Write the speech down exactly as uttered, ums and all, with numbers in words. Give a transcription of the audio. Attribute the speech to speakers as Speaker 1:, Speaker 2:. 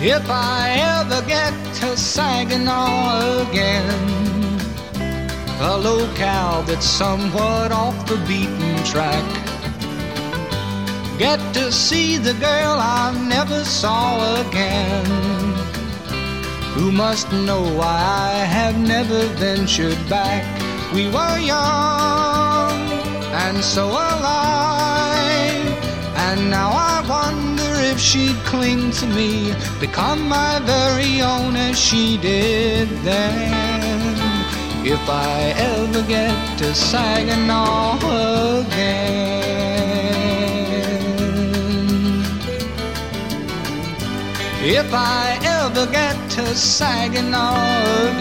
Speaker 1: If I ever get to Saginaw again, a locale that's somewhat off the beaten track, get to see the girl I never saw again, who must know why I have never ventured back. We were young and so alive, and now I wonder if she'd cling to me, become my very own as she did then, if I ever get to Saginaw again. If I ever get to Saginaw